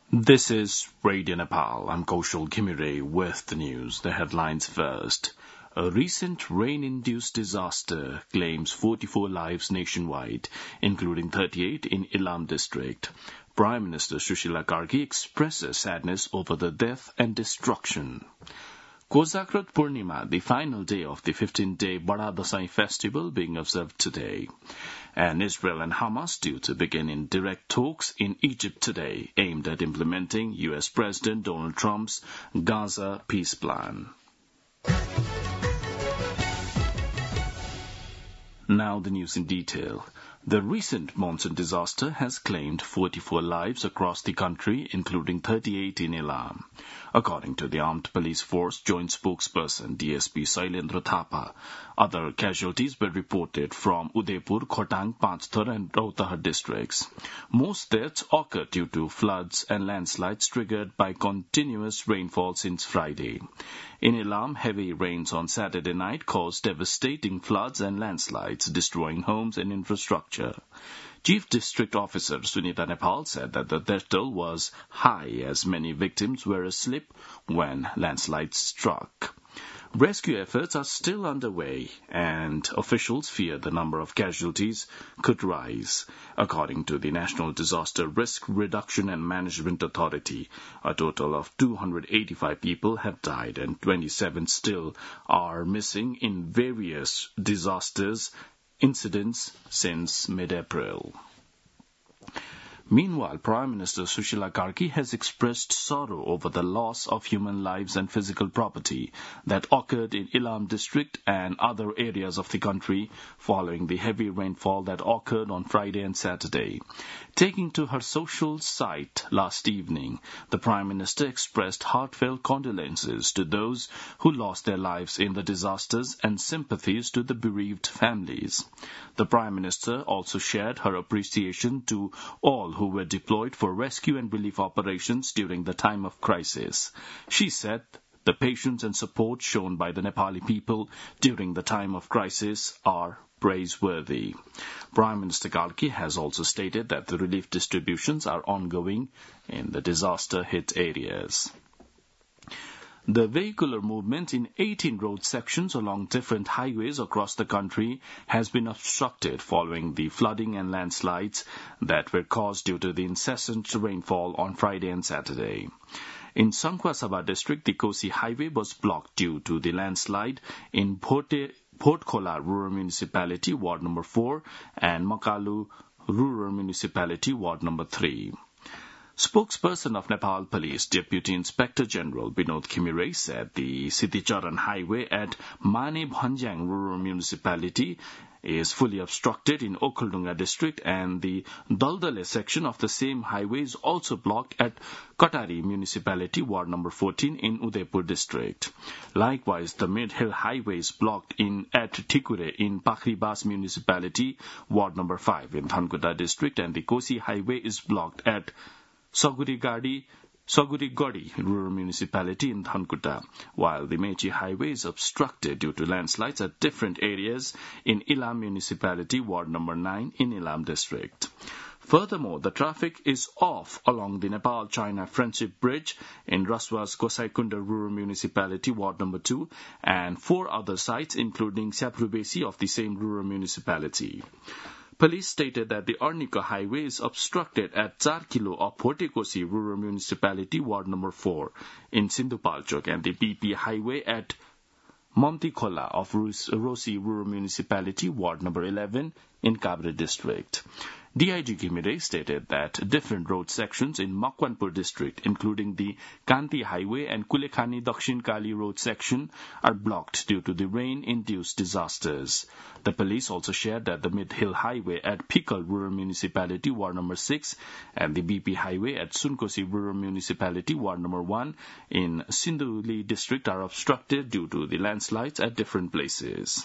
This is Radio Nepal. I'm Kaushal Khimire with the news. The headlines first. A recent rain-induced disaster claims 44 lives nationwide, including 38 in Ilam district. Prime Minister Sushila Karki expresses sadness over the death and destruction. Kozakrat Purnima, the final day of the 15-day Bada Dasai festival being observed today. And Israel and Hamas due to begin in direct talks in Egypt today, aimed at implementing U.S. President Donald Trump's Gaza peace plan. Now the news in detail. The recent monsoon disaster has claimed 44 lives across the country, including 38 in Ilam. According to the Armed Police Force Joint Spokesperson DSP Sailendra Thapa, other casualties were reported from Udaipur, Khotang, Panchthar and Rautahar districts. Most deaths occurred due to floods and landslides triggered by continuous rainfall since Friday. In Ilam, heavy rains on Saturday night caused devastating floods and landslides, destroying homes and infrastructure. Chief District Officer Sunita Nepal said that the death toll was high as many victims were asleep when landslides struck. Rescue efforts are still underway and officials fear the number of casualties could rise. According to the National Disaster Risk Reduction and Management Authority, a total of 285 people have died and 27 still are missing in various disasters incidents since mid-April. Meanwhile, Prime Minister Sushila Karki has expressed sorrow over the loss of human lives and physical property that occurred in Ilam district and other areas of the country following the heavy rainfall that occurred on Friday and Saturday. Taking to her social site last evening, the Prime Minister expressed heartfelt condolences to those who lost their lives in the disasters and sympathies to the bereaved families. The Prime Minister also shared her appreciation to all who were deployed for rescue and relief operations during the time of crisis. She said the patience and support shown by the Nepali people during the time of crisis are praiseworthy. Prime Minister Karki has also stated that the relief distributions are ongoing in the disaster-hit areas. The vehicular movement in 18 road sections along different highways across the country has been obstructed following the flooding and landslides that were caused due to the incessant rainfall on Friday and Saturday. In Sangkhwa Sabha district, the Kosi highway was blocked due to the landslide in Port Khola Rural Municipality, Ward number 4, and Makalu Rural Municipality, Ward number 3. Spokesperson of Nepal Police, Deputy Inspector General Binod Khimire said the Siticharan Highway at Mane Bhanjang Rural Municipality is fully obstructed in Okhaldunga district and the Daldale section of the same highway is also blocked at Katari Municipality, Ward number 14 in Udaipur district. Likewise, the Mid-Hill Highway is blocked at Tikure in Pakhribas Municipality, Ward number 5 in Thankuta district and the Kosi Highway is blocked at Sagurigadi Rural Municipality in Thankuta, while the Mechi Highway is obstructed due to landslides at different areas in Ilam Municipality, Ward number 9 in Ilam District. Furthermore, the traffic is off along the Nepal-China Friendship Bridge in Raswa's Gosaikunda Rural Municipality, Ward number 2, and 4 other sites including Saprubesi of the same rural municipality. Police stated that the Arnika Highway is obstructed at 4 Kilo of Photekosi Rural Municipality, Ward number 4 in Sindhupalchok and the BP Highway at Mamtikhola of Rosi Rural Municipality, Ward number 11 in Kabre District. DIG Khimire stated that different road sections in Makwanpur district, including the Kanti Highway and Kulekhani Dakshin Kali road section, are blocked due to the rain-induced disasters. The police also shared that the Mid-Hill Highway at Pikal Rural Municipality, Ward number 6, and the BP Highway at Sunkosi Rural Municipality, Ward number 1 in Sindhuli district are obstructed due to the landslides at different places.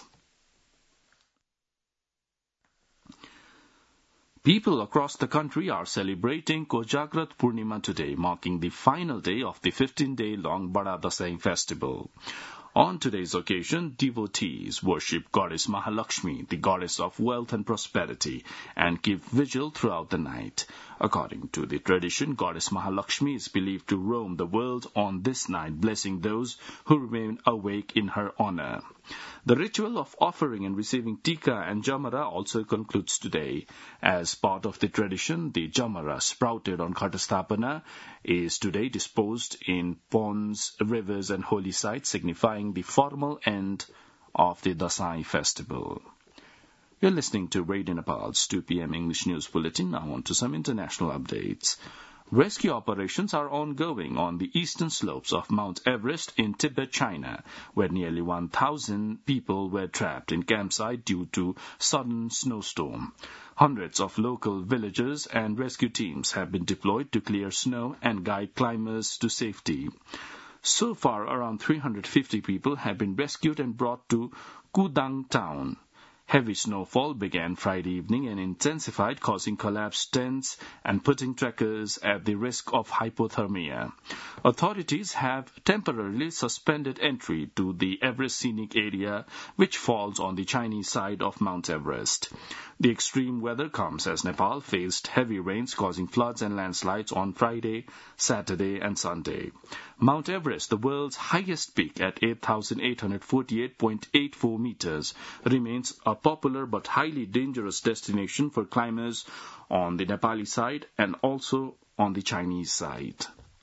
People across the country are celebrating Kozakrat Purnima today, marking the final day of the 15-day-long Bada Dasai festival. On today's occasion, devotees worship Goddess Mahalakshmi, the goddess of wealth and prosperity, and keep vigil throughout the night. According to the tradition, Goddess Mahalakshmi is believed to roam the world on this night, blessing those who remain awake in her honor. The ritual of offering and receiving tika and jamara also concludes today. As part of the tradition, the jamara sprouted on Ghatastapana is today disposed in ponds, rivers and holy sites, signifying the formal end of the Dasai festival. You're listening to Radio Nepal's 2 p.m. English News Bulletin. Now on to some international updates. Rescue operations are ongoing on the eastern slopes of Mount Everest in Tibet, China, where nearly 1,000 people were trapped in campsite due to sudden snowstorm. Hundreds of local villagers and rescue teams have been deployed to clear snow and guide climbers to safety. So far, around 350 people have been rescued and brought to Kudang town. Heavy snowfall began Friday evening and intensified, causing collapsed tents and putting trekkers at the risk of hypothermia. Authorities have temporarily suspended entry to the Everest Scenic Area, which falls on the Chinese side of Mount Everest. The extreme weather comes as Nepal faced heavy rains causing floods and landslides on Friday, Saturday and Sunday. Mount Everest, the world's highest peak at 8,848.84 meters, remains a popular but highly dangerous destination for climbers on the Nepali side and also on the Chinese side.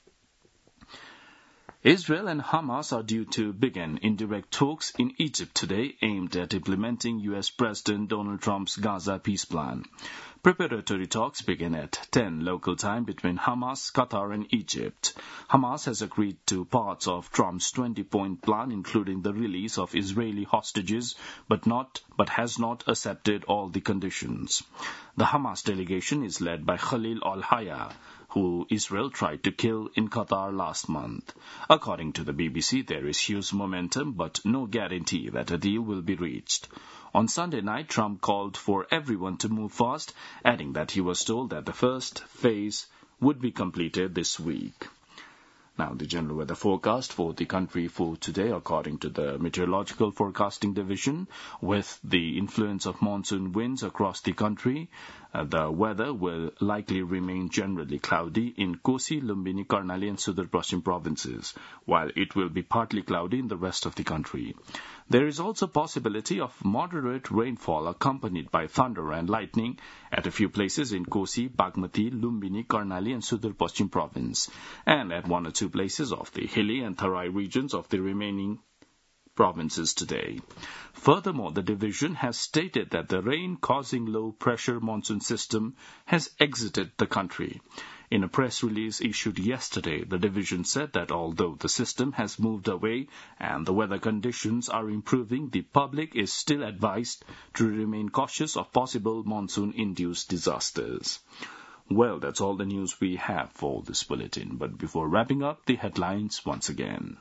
Israel and Hamas are due to begin indirect talks in Egypt today aimed at implementing U.S. President Donald Trump's Gaza peace plan. Preparatory talks begin at 10 local time between Hamas, Qatar and Egypt. Hamas has agreed to parts of Trump's 20-point plan, including the release of Israeli hostages, but has not accepted all the conditions. The Hamas delegation is led by Khalil al-Hayya, who Israel tried to kill in Qatar last month. According to the BBC, there is huge momentum, but no guarantee that a deal will be reached. On Sunday night, Trump called for everyone to move fast, adding that he was told that the first phase would be completed this week. Now, the general weather forecast for the country for today, according to the Meteorological Forecasting Division, with the influence of monsoon winds across the country, the weather will likely remain generally cloudy in Kosi, Lumbini, Karnali and Sudar Paschim provinces, while it will be partly cloudy in the rest of the country. There is also possibility of moderate rainfall accompanied by thunder and lightning at a few places in Kosi, Bagmati, Lumbini, Karnali and Sudar Paschim province, and at one or two places of the hilly and Tarai regions of the remaining provinces today. Furthermore, the division has stated that the rain-causing low-pressure monsoon system has exited the country. In a press release issued yesterday, the division said that although the system has moved away and the weather conditions are improving, the public is still advised to remain cautious of possible monsoon-induced disasters. Well, that's all the news we have for this bulletin. But before wrapping up, the headlines once again.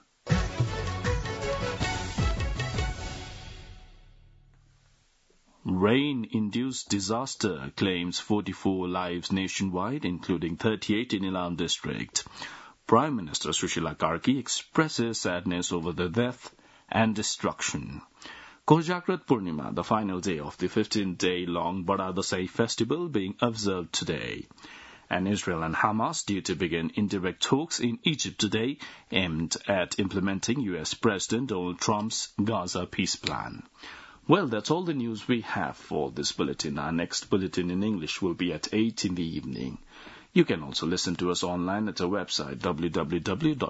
Rain-induced disaster claims 44 lives nationwide, including 38 in Ilam district. Prime Minister Sushila Karki expresses sadness over the death and destruction. Kohjakrat Purnima, the final day of the 15-day-long Bada Dasai festival, being observed today. And Israel and Hamas due to begin indirect talks in Egypt today aimed at implementing U.S. President Donald Trump's Gaza peace plan. Well, that's all the news we have for this bulletin. Our next bulletin in English will be at 8 in the evening. You can also listen to us online at our website,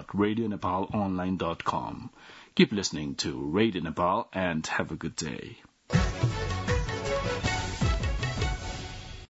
www.radionepalonline.com. Keep listening to Radio Nepal and have a good day.